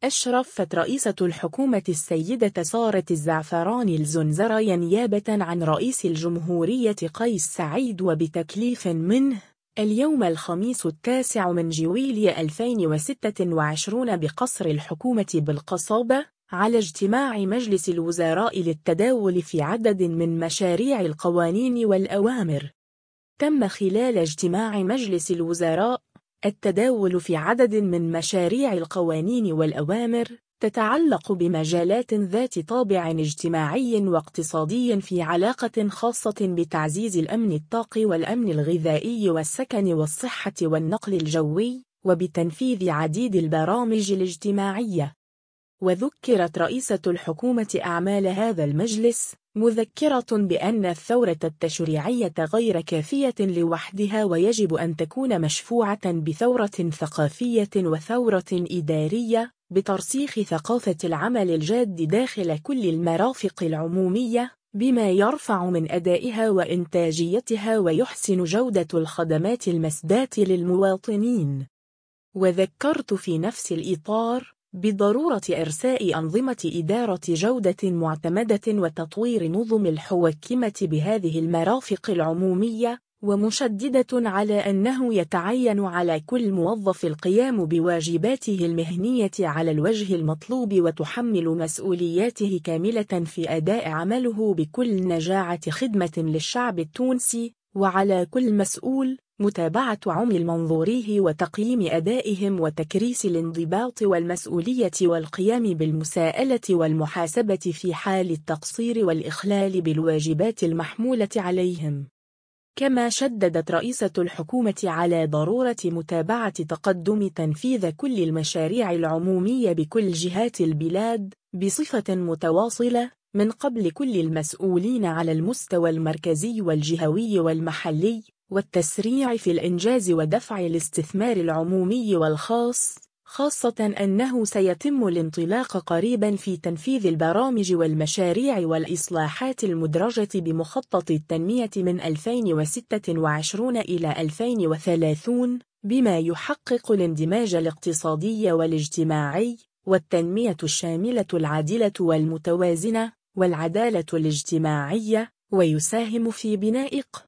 أشرفت رئيسة الحكومة السيدة سارة الزعفراني الزنزري نيابة عن رئيس الجمهورية قيس سعيد وبتكليف منه اليوم الخميس 9 جويلية 2026 بقصر الحكومة بالقصابة على اجتماع مجلس الوزراء للتداول في عدد من مشاريع القوانين والأوامر. تم خلال اجتماع مجلس الوزراء التداول في عدد من مشاريع القوانين والأوامر تتعلق بمجالات ذات طابع اجتماعي واقتصادي في علاقة خاصة بتعزيز الأمن الطاقي والأمن الغذائي والسكن والصحة والنقل الجوي وبتنفيذ عديد البرامج الاجتماعية. وذكرت رئيسة الحكومة أعمال هذا المجلس مذكرة بأن الثورة التشريعية غير كافية لوحدها ويجب أن تكون مشفوعة بثورة ثقافية وثورة إدارية بترسيخ ثقافة العمل الجاد داخل كل المرافق العمومية بما يرفع من أدائها وإنتاجيتها ويحسن جودة الخدمات المسداة للمواطنين. وذكرت في نفس الإطار بضرورة إرساء أنظمة إدارة جودة معتمدة وتطوير نظم الحوكمة بهذه المرافق العمومية، ومشددة على أنه يتعين على كل موظف القيام بواجباته المهنية على الوجه المطلوب وتحمل مسؤولياته كاملة في أداء عمله بكل نجاعة خدمة للشعب التونسي، وعلى كل مسؤول متابعة عمل منظوريه وتقييم أدائهم وتكريس الانضباط والمسؤولية والقيام بالمساءلة والمحاسبة في حال التقصير والإخلال بالواجبات المحمولة عليهم. كما شددت رئيسة الحكومة على ضرورة متابعة تقدم تنفيذ كل المشاريع العمومية بكل جهات البلاد بصفة متواصلة من قبل كل المسؤولين على المستوى المركزي والجهوي والمحلي، والتسريع في الإنجاز ودفع الاستثمار العمومي والخاص، خاصة أنه سيتم الانطلاق قريبا في تنفيذ البرامج والمشاريع والإصلاحات المدرجة بمخطط التنمية من 2026 إلى 2030 بما يحقق الاندماج الاقتصادي والاجتماعي والتنمية الشاملة العادلة والمتوازنة والعدالة الاجتماعية، ويساهم في بناء